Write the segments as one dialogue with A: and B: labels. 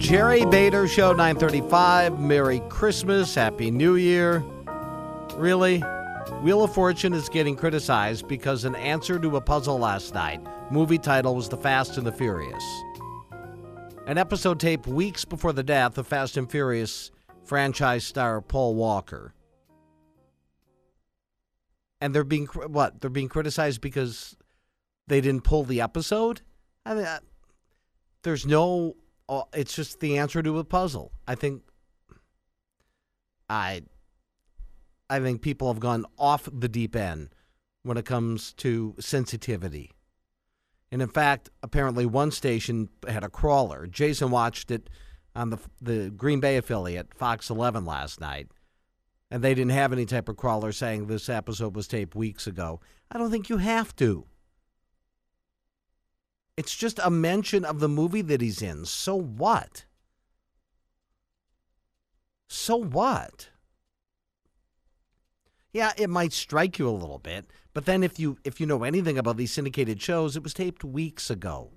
A: Jerry Bader Show, 9:35. Merry Christmas. Happy New Year. Really? Wheel of Fortune is getting criticized because an answer to a puzzle last night. Movie title was The Fast and the Furious. An episode taped weeks before the death of Fast and Furious franchise star Paul Walker. And they're being, what? They're being criticized because they didn't pull the episode? I mean, there's no... it's just the answer to a puzzle. I think people have gone off the deep end when it comes to sensitivity. And in fact, apparently one station had a crawler. Jason watched it on the Green Bay affiliate, Fox 11, last night. And they didn't have any type of crawler saying this episode was taped weeks ago. I don't think you have to. It's just a mention of the movie that he's in. So what? So what? Yeah, it might strike you a little bit, but then if you know anything about these syndicated shows, it was taped weeks ago.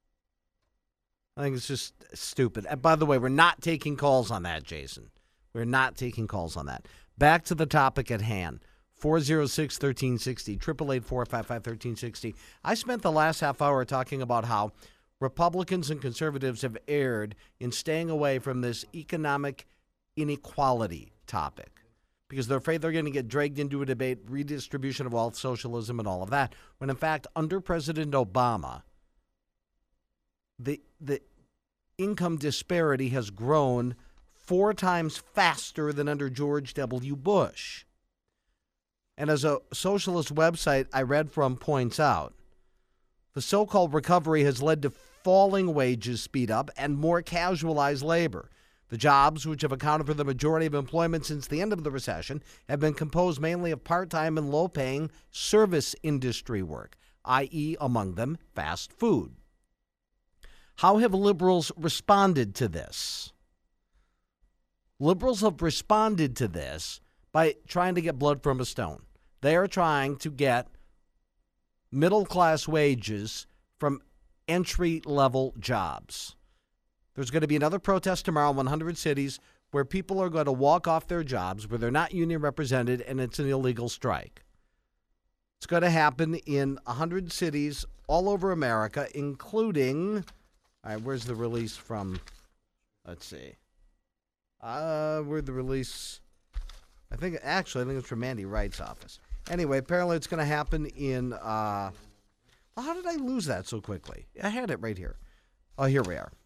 A: I think it's just stupid. And by the way, we're not taking calls on that, Jason. We're not taking calls on that. Back to the topic at hand. 406-1360, 888-455-1360. I spent the last half hour talking about how Republicans and conservatives have erred in staying away from this economic inequality topic because they're afraid they're going to get dragged into a debate, redistribution of wealth, socialism, and all of that, when in fact, under President Obama, the income disparity has grown 4 times faster than under George W. Bush. And as a socialist website I read from points out, the so-called recovery has led to falling wages speed up and more casualized labor. The jobs, which have accounted for the majority of employment since the end of the recession, have been composed mainly of part-time and low-paying service industry work, i.e., among them, fast food. How have liberals responded to this? Liberals have responded to this by trying to get blood from a stone. They are trying to get middle-class wages from entry-level jobs. There's going to be another protest tomorrow in 100 cities where people are going to walk off their jobs, where they're not union represented, and it's an illegal strike. It's going to happen in 100 cities all over America, including... All right, where's the release from? Let's see. Where'd the release... I think it's from Andy Wright's office. Anyway, apparently it's going to happen in, how did I lose that so quickly? I had it right here. Oh, here we are.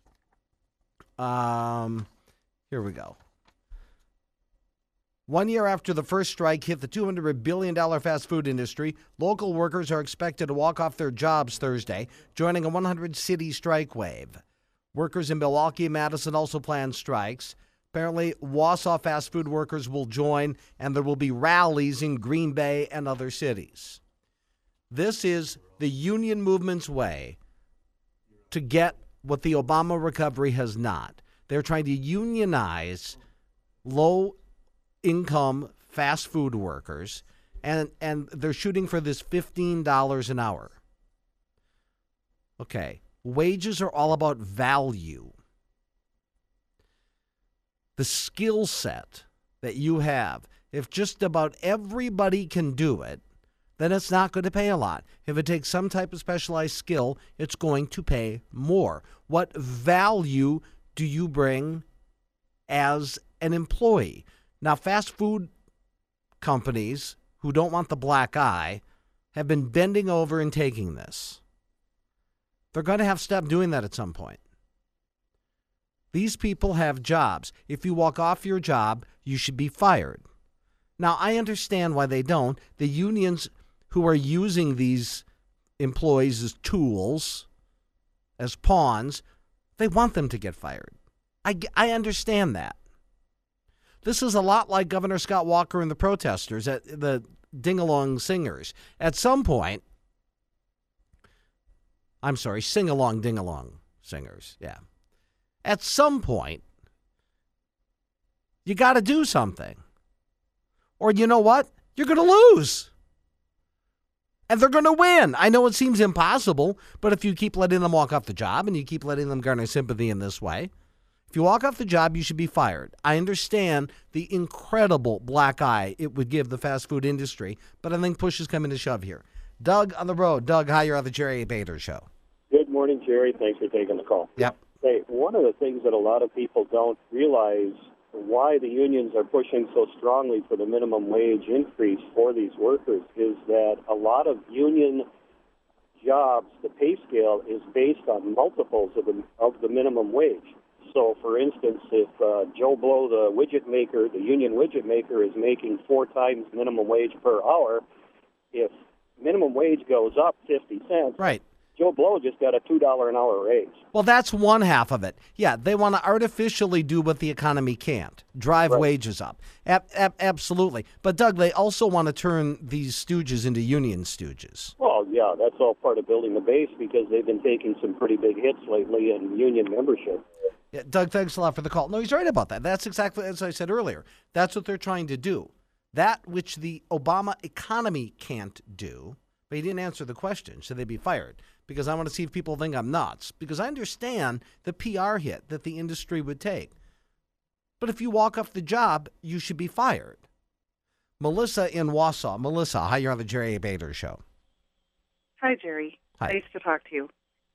A: Here we go. 1 year after the first strike hit the $200 billion fast food industry, local workers are expected to walk off their jobs Thursday, joining a 100-city strike wave. Workers in Milwaukee and Madison also plan strikes. Apparently, Wausau fast food workers will join, and there will be rallies in Green Bay and other cities. This is the union movement's way to get what the Obama recovery has not. They're trying to unionize low-income fast food workers, and they're shooting for this $15 an hour. Okay, wages are all about value. The skill set that you have, if just about everybody can do it, then it's not going to pay a lot. If it takes some type of specialized skill, it's going to pay more. What value do you bring as an employee? Now, fast food companies who don't want the black eye have been bending over and taking this. They're going to have to stop doing that at some point. These people have jobs. If you walk off your job, you should be fired. Now, I understand why they don't. The unions who are using these employees as tools, as pawns, they want them to get fired. I understand that. This is a lot like Governor Scott Walker and the protesters, the Ding-Along Singers. At some point, Sing-Along Ding-Along Singers, yeah. At some point, you got to do something. Or you know what? You're going to lose. And they're going to win. I know it seems impossible, but if you keep letting them walk off the job and you keep letting them garner sympathy in this way, If you walk off the job, you should be fired. I understand the incredible black eye it would give the fast food industry, but I think push is coming to shove here. Doug on the road. Doug, hi, you're on the Jerry Bader Show.
B: Good morning, Jerry. Thanks for taking the call.
A: Yep.
B: Hey, one of the things that a lot of people don't realize why the unions are pushing so strongly for the minimum wage increase for these workers is that a lot of union jobs, the pay scale is based on multiples of the minimum wage. So, for instance, if Joe Blow, the widget maker, the union widget maker, is making 4 times minimum wage per hour, if minimum wage goes up 50 cents,
A: right,
B: Joe Blow just got a $2 an hour raise.
A: Well, that's one half of it. Yeah, they want to artificially do what the economy can't, drive wages up. Absolutely. But, Doug, they also want to turn these stooges into union stooges.
B: Well, yeah, that's all part of building the base because they've been taking some pretty big hits lately in union membership.
A: Yeah, Doug, thanks a lot for the call. No, he's right about that. That's exactly as I said earlier. That's what they're trying to do. That which the Obama economy can't do, but he didn't answer the question. Should they be fired? Because I want to see if people think I'm nuts. Because I understand the PR hit that the industry would take. But if you walk off the job, you should be fired. Melissa in Wausau. Melissa, hi, you're on the Jerry Bader Show.
C: Hi, Jerry.
A: Hi.
C: Nice to talk to you.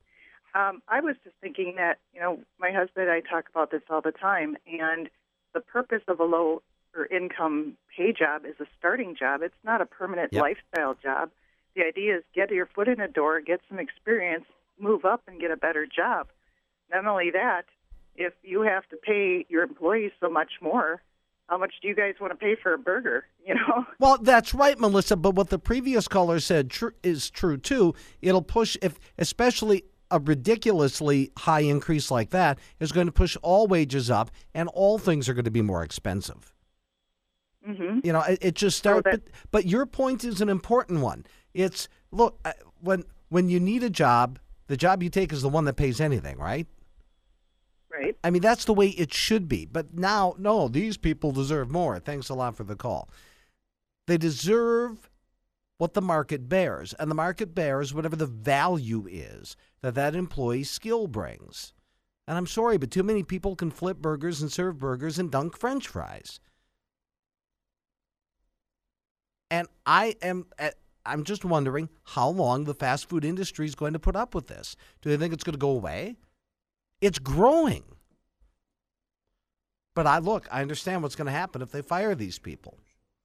C: I was just thinking that, my husband and I talk about this all the time, and the purpose of a low or income pay job is a starting job. It's not a permanent lifestyle job. The idea is get your foot in the door, get some experience, move up, and get a better job. Not only that, if you have to pay your employees so much more, how much do you guys want to pay for a burger,
A: Well, that's right, Melissa, but what the previous caller said is true, too. It'll push, especially a ridiculously high increase like that is going to push all wages up, and all things are going to be more expensive.
C: Mm-hmm.
A: It just starts. But your point is an important one. It's, look, when you need a job, the job you take is the one that pays anything, right?
C: Right.
A: I mean, that's the way it should be. But now, no, these people deserve more. Thanks a lot for the call. They deserve what the market bears, and the market bears whatever the value is that employee's skill brings. And I'm sorry, but too many people can flip burgers and serve burgers and dunk French fries. And I'm just wondering how long the fast food industry is going to put up with this. Do they think it's going to go away? It's growing. But I understand what's going to happen if they fire these people.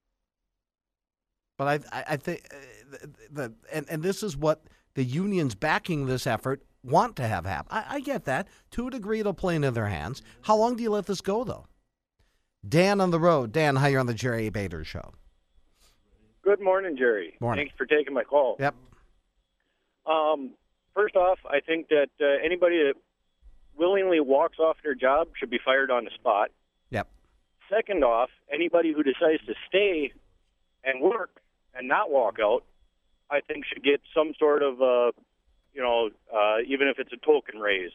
A: But I think and this is what the unions backing this effort want to have happen. I get that. To a degree, it'll play into their hands. How long do you let this go, though? Dan on the road. Dan, hi, you're on the Jerry Bader Show.
D: Good morning, Jerry.
A: Morning.
D: Thanks for taking my call.
A: Yep.
D: First off, I think that anybody that willingly walks off their job should be fired on the spot.
A: Yep.
D: Second off, anybody who decides to stay and work and not walk out, I think should get some sort of, even if it's a token raise,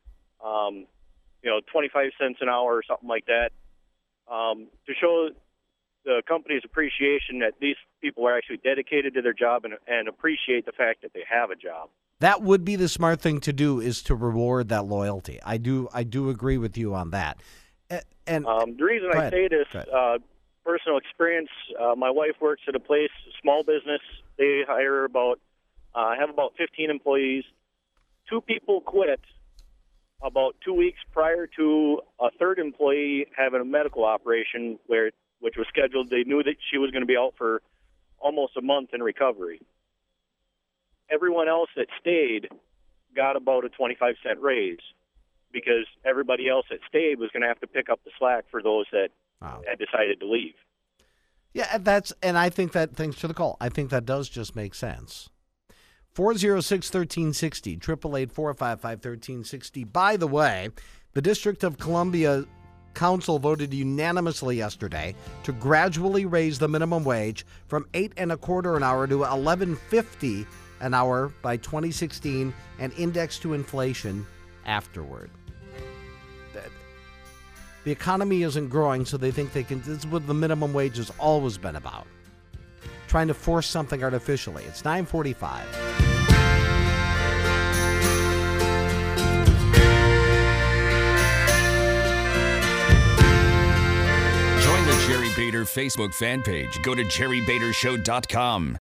D: 25 cents an hour or something like that, to show the company's appreciation that these people are actually dedicated to their job and appreciate the fact that they have a job.
A: That would be the smart thing to do, is to reward that loyalty. I do agree with you on that. And
D: the reason I say this, personal experience, my wife works at a place, small business. They hire have about 15 employees. 2 people quit about 2 weeks prior to a third employee having a medical operation which was scheduled. They knew that she was going to be out for almost a month in recovery. Everyone else that stayed got about a 25-cent raise because everybody else that stayed was going to have to pick up the slack for those that had decided to leave.
A: Yeah, and I think that, thanks for the call, I think that does just make sense. 406-1360, 888-455-1360. By the way, the District of Columbia Council voted unanimously yesterday to gradually raise the minimum wage from $8.25 an hour to $11.50 an hour by 2016 and index to inflation afterward. The economy isn't growing, so they think they can. This is what the minimum wage has always been about. Trying to force something artificially. It's 9:45.
E: Bader Facebook fan page. Go to jerrybadershow.com.